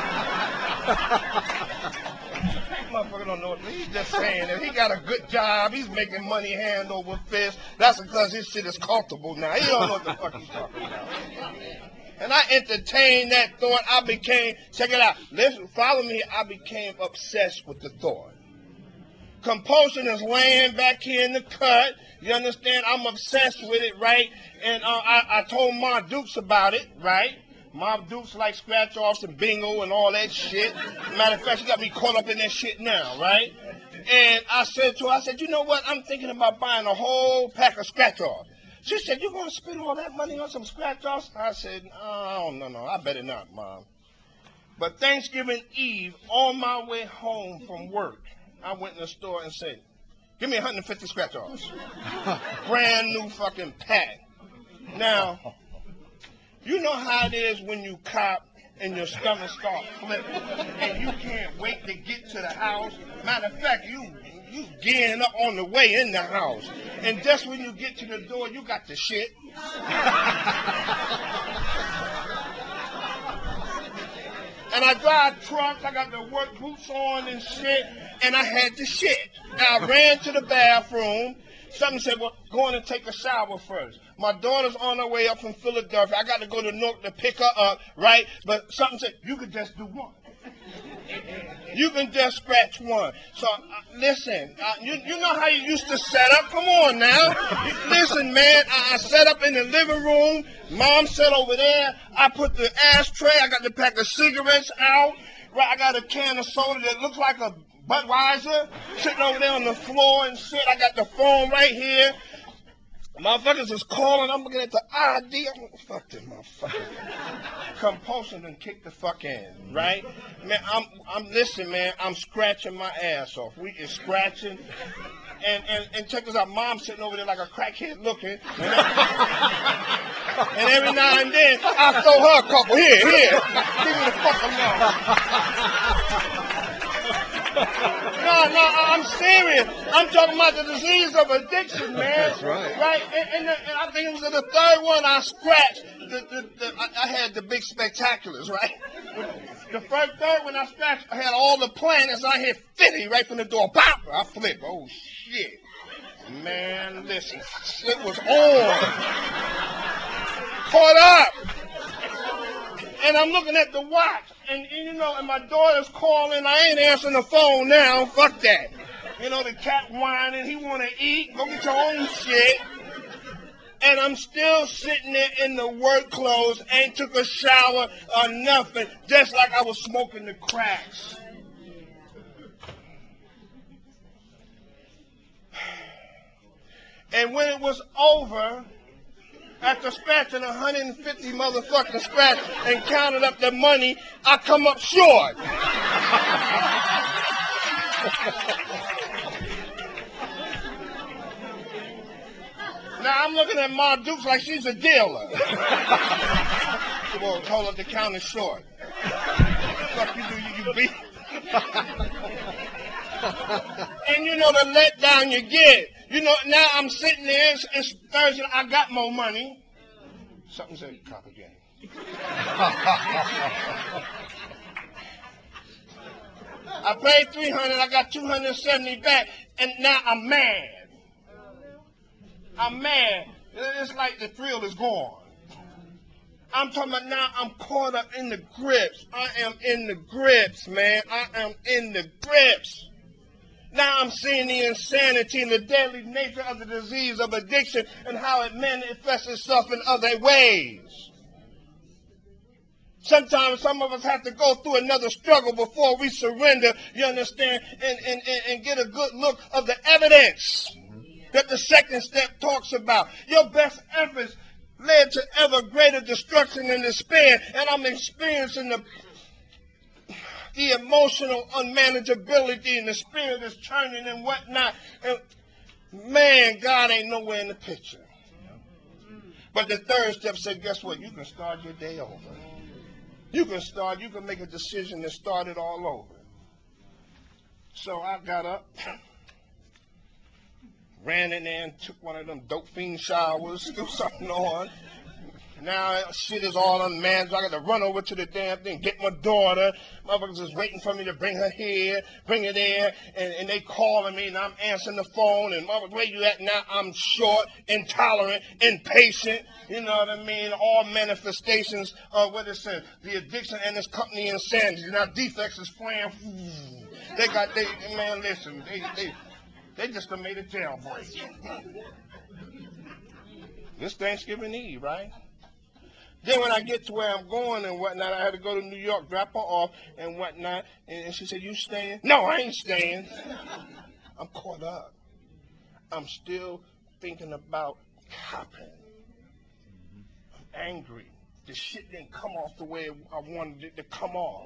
That motherfucker don't know what he's just saying that he got a good job, he's making money hand over fist. That's because his shit is comfortable now. He don't know what the fuck he's talking about. And I entertained that thought. I became, check it out, listen, follow me, I became obsessed with the thought. Compulsion is laying back here in the cut. You understand? I'm obsessed with it, right? And I told Ma Dukes about it, right? Ma Dukes like scratch-offs and bingo and all that shit. Matter of fact, she got me caught up in that shit now, right? And I said to her, I said, you know what? I'm thinking about buying a whole pack of scratch-offs. She said, you're going to spend all that money on some scratch-offs? I said, oh, no, I better not, Mom. But Thanksgiving Eve, on my way home from work, I went in the store and said, give me 150 scratch-offs. Brand new fucking pack. Now, you know how it is when you cop and your stomach starts flipping and you can't wait to get to the house. Matter of fact, you gearing up on the way in the house. And just when you get to the door, you got the shit. And I drive trucks, I got the work boots on and shit, and I had the shit. Now I ran to the bathroom. Something said, well, go in and take a shower first. My daughter's on her way up from Philadelphia. I got to go to Newark to pick her up, right? But something said, you could just do one. You can just scratch one. So, listen, you know how you used to set up? Come on now. Listen, man, I set up in the living room. Mom sat over there. I put the ashtray. I got the pack of cigarettes out. Right, I got a can of soda that looks like a Budweiser sitting over there on the floor and shit. I got the phone right here. Motherfuckers is calling. I'm looking at the ID. Fuck this motherfucker. Compulsion and kick the fuck in, right? Man, listen, man. I'm scratching my ass off. We is scratching, and check this out. Mom's sitting over there like a crackhead looking, and every now and then I throw her a couple. Here, leave me the fuck alone. No, I'm serious. I'm talking about the disease of addiction, man. That's right. Right? And I think it was the third one I scratched. I had the big spectaculars, right? The third one I scratched, I had all the planets. I hit 50 right from the door. Pop! I flipped. Oh, shit. Man, listen. It was on. Caught up. And I'm looking at the watch, and you know, and my daughter's calling. I ain't answering the phone now. Fuck that. You know, the cat whining. He want to eat. Go get your own shit. And I'm still sitting there in the work clothes. Ain't took a shower or nothing. Just like I was smoking the cracks. And when it was over, after scratching 150 motherfucking scratch and counted up the money, I come up short. Now I'm looking at Ma Dukes like she's a dealer. Well, told her the count is short. Fuck you do, you beat. And you know the letdown you get. You know, now I'm sitting there, it's Thursday, I got more money. Something said, cop again. I paid $300, I got $270 back, and now I'm mad. I'm mad. It's like the thrill is gone. I'm talking about now I'm caught up in the grips. I am in the grips, man. I am in the grips. Now I'm seeing the insanity and the deadly nature of the disease of addiction and how it manifests itself in other ways. Sometimes some of us have to go through another struggle before we surrender, you understand, and get a good look of the evidence that the second step talks about. Your best efforts led to ever greater destruction and despair, and I'm experiencing the emotional unmanageability and the spirit is churning and whatnot. And man, God ain't nowhere in the picture. But the third step said, guess what? You can start your day over. You can make a decision to start it all over. So I got up. ran in there and took one of them dope fiend showers, threw something on. Now shit is all unmanned, so I got to run over to the damn thing, get my daughter. Motherfuckers is waiting for me to bring her here, bring her there, and they calling me, and I'm answering the phone, and motherfuckers, where you at now? I'm short, intolerant, impatient, you know what I mean? All manifestations of what it says, the addiction and its company insanity. Now defects is playing. Man, listen, they just done made a jailbreak. This Thanksgiving Eve, right? Then when I get to where I'm going and whatnot, I had to go to New York, drop her off and whatnot. And she said, you staying? No, I ain't staying. I'm caught up. I'm still thinking about copping. I'm angry. The shit didn't come off the way I wanted it to come off.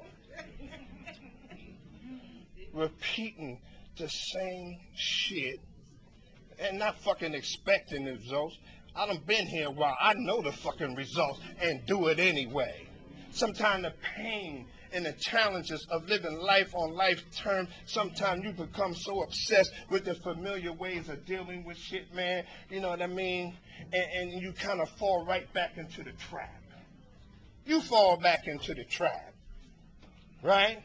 Repeating the same shit and not fucking expecting the results. I done been here a while. I know the fucking results and do it anyway. Sometimes the pain and the challenges of living life on life terms, sometimes you become so obsessed with the familiar ways of dealing with shit, man. You know what I mean? And you kind of fall right back into the trap. You fall back into the trap, right?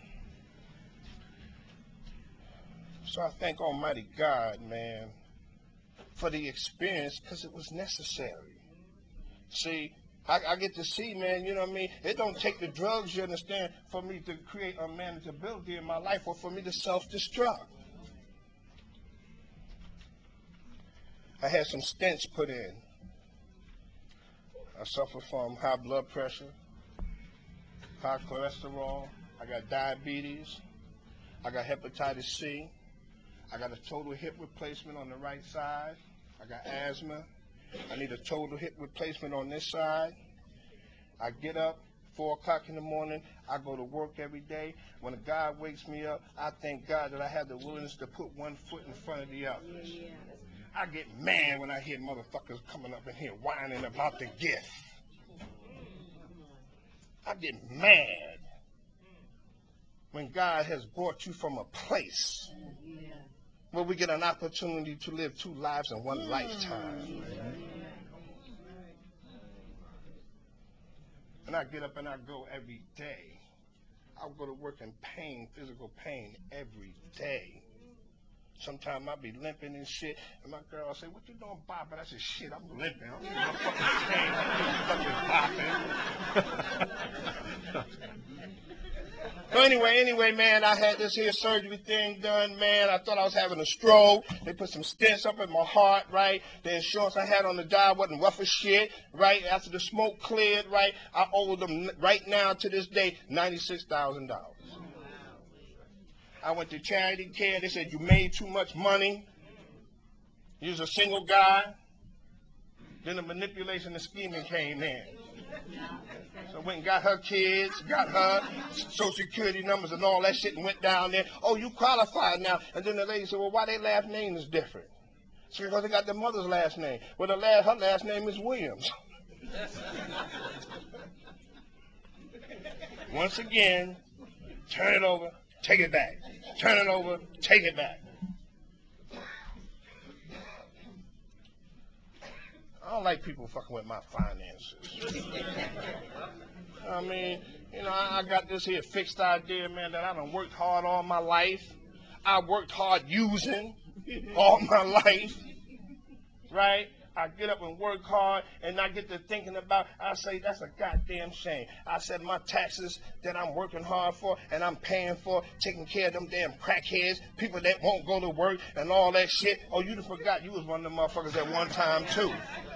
So I thank Almighty God, man, for the experience, because it was necessary. See, I get to see, man, you know what I mean? It don't take the drugs, you understand, for me to create unmanageability in my life or for me to self-destruct. I had some stents put in. I suffer from high blood pressure, high cholesterol. I got diabetes. I got hepatitis C. I got a total hip replacement on the right side. I got asthma. I need a total hip replacement on this side. I get up 4 o'clock in the morning. I go to work every day. When a guy wakes me up, I thank God that I have the willingness to put one foot in front of the other. I get mad when I hear motherfuckers coming up in here whining about the gift. I get mad when God has brought you from a place where we get an opportunity to live 2 lives in 1 lifetime. And I get up and I go every day. I go to work in pain, physical pain, every day. Sometimes I be limping and shit, and my girl will say, what you doing bopping? I said, shit, I'm limping. I'm in my fucking pain. I'm fucking bopping. So anyway, man, I had this here surgery thing done, man. I thought I was having a stroke. They put some stents up in my heart, right? The insurance I had on the job wasn't rough as shit, right? After the smoke cleared, right, I owe them right now to this day $96,000. I went to charity care. They said, you made too much money. You was a single guy. Then the manipulation and scheming came in. So I went and got her kids, got her social security numbers and all that shit and went down there. Oh, you qualified now. And then the lady said, well, why their last name is different? She because they got their mother's last name. Well, her last name is Williams. Once again, turn it over, take it back. Turn it over, take it back. I don't like people fucking with my finances. I mean, you know, I got this here fixed idea, man, that I done worked hard all my life. I worked hard using all my life, right? I get up and work hard, and I get to thinking about, I say, that's a goddamn shame. I said my taxes that I'm working hard for and I'm paying for, taking care of them damn crackheads, people that won't go to work and all that shit. Oh, you done forgot you was one of them motherfuckers at one time, too.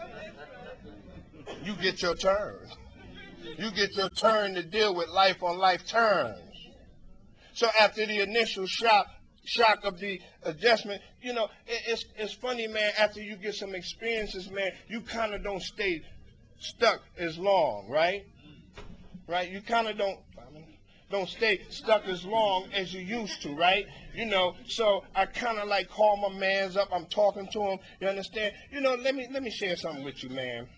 You get your turn. You get your turn to deal with life on life terms. So after the initial shock of the adjustment, you know, it's funny, man, after you get some experiences, man, you kind of don't stay stuck as long, right? Right? You kind of don't stay stuck as long as you used to, right? You know, so I kind of like call my mans up. I'm talking to him. You understand? You know, let me share something with you, man.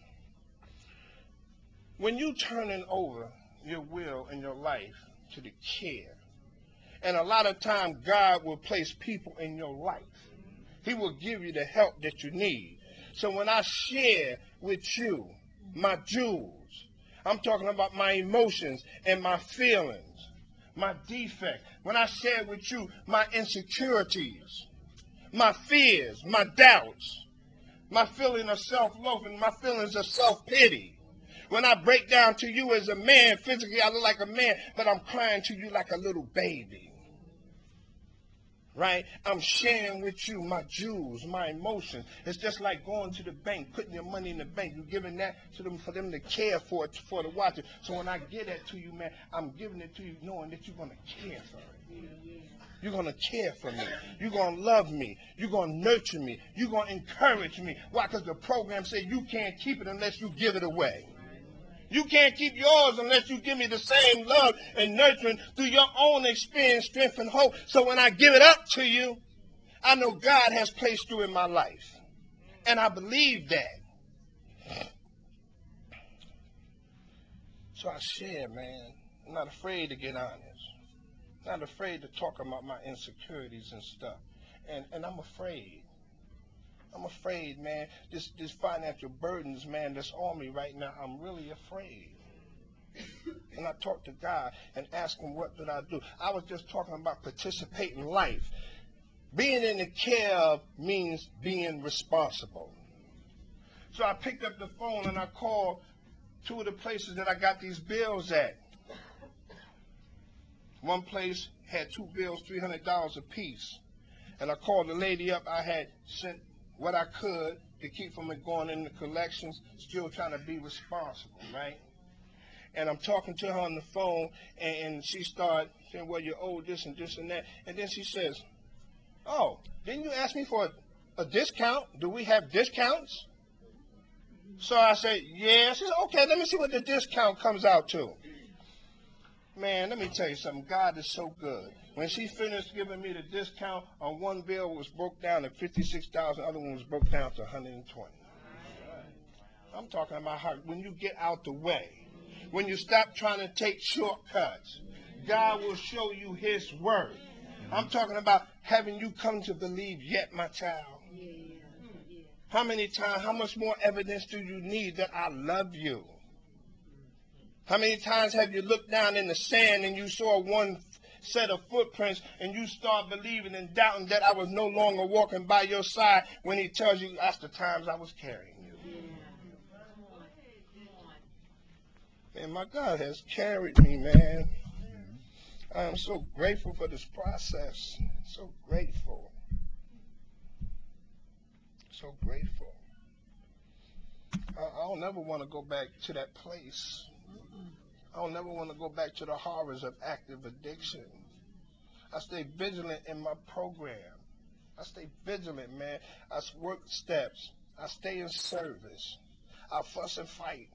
When you turning over your will and your life to the care, and a lot of times God will place people in your life. He will give you the help that you need. So when I share with you my jewels, I'm talking about my emotions and my feelings, my defects. When I share with you my insecurities, my fears, my doubts, my feeling of self-loathing, my feelings of self-pity. When I break down to you as a man, physically I look like a man, but I'm crying to you like a little baby. Right? I'm sharing with you my jewels, my emotions. It's just like going to the bank, putting your money in the bank. You're giving that to them for them to care for it, for to watch it. So when I give that to you, man, I'm giving it to you knowing that you're going to care for it. You're going to care for me. You're going to love me. You're going to nurture me. You're going to encourage me. Why? Because the program says you can't keep it unless you give it away. You can't keep yours unless you give me the same love and nurturing through your own experience, strength, and hope. So when I give it up to you, I know God has placed you in my life. And I believe that. So I share, man. I'm not afraid to get honest. Not afraid to talk about my insecurities and stuff. And I'm afraid. I'm afraid, man. This financial burdens, man, that's on me right now. I'm really afraid. And I talked to God and asked him, what did I do? I was just talking about participating in life. Being in the care of means being responsible. So I picked up the phone and I called two of the places that I got these bills at. One place had two bills, $300 a piece. And I called the lady up. I had sent what I could to keep from it going into collections, still trying to be responsible, right? And I'm talking to her on the phone, and she started saying, well, you owe this and this and that. And then she says, oh, didn't you ask me for a discount? Do we have discounts? So I said, yeah. She said, okay, let me see what the discount comes out to. Man, let me tell you something. God is so good. When she finished giving me the discount on one bill, was broke down to $56, the other one was broke down to $120. I'm talking about how when you get out the way, when you stop trying to take shortcuts, God will show you his word. I'm talking about having you come to believe yet, my child. How many times, how much more evidence do you need that I love you? How many times have you looked down in the sand and you saw one set of footprints and you start believing and doubting that I was no longer walking by your side when he tells you that's the times I was carrying you? And my God has carried me, man. I am so grateful for this process. So grateful. So grateful. I don't never want to go back to that place. I don't never want to go back to the horrors of active addiction. I stay vigilant in my program. I stay vigilant, man. I work steps. I stay in service. I fuss and fight.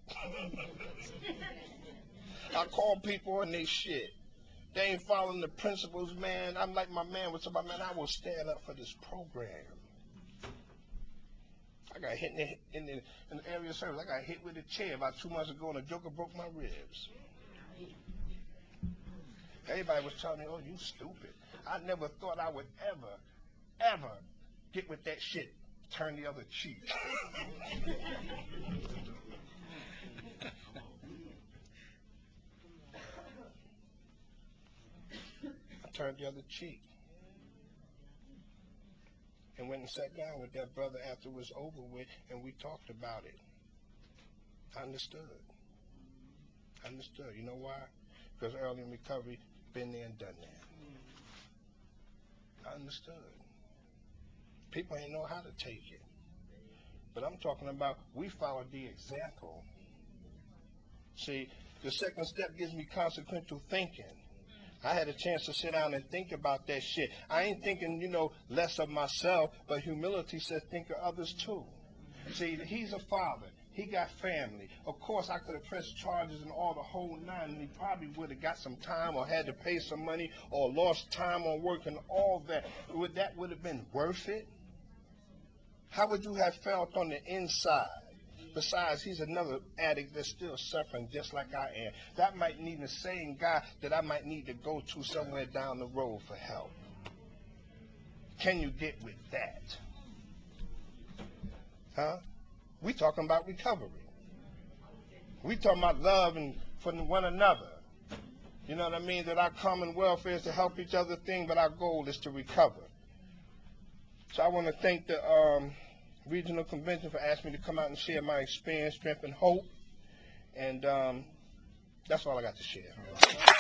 I call people on their shit. They ain't following the principles, man. I'm like my man was talking about, man, I will stand up for this program. I got hit in the area of service. I got hit with a chair about 2 months ago and a joker broke my ribs. Everybody was telling me, oh, you stupid. I never thought I would ever get with that shit. Turn the other cheek. I turned the other cheek. And went and sat down with that brother after it was over with, and we talked about it. I understood. You know why? Because early in recovery, been there and done that. I understood. People ain't know how to take it. But I'm talking about we followed the example. See, the second step gives me consequential thinking. I had a chance to sit down and think about that shit. I ain't thinking, less of myself, but humility says think of others too. See, he's a father. He got family. Of course, I could have pressed charges and all the whole nine, and he probably would have got some time or had to pay some money or lost time on work and all that. Would that have been worth it? How would you have felt on the inside? Besides, he's another addict that's still suffering just like I am. That might need the same guy that I might need to go to somewhere down the road for help. Can you get with that? Huh? We talking about recovery. We talking about love and for one another. You know what I mean? That our common welfare is to help each other thing, but our goal is to recover. So I want to thank the Regional Convention for asking me to come out and share my experience, strength, and hope. And that's all I got to share.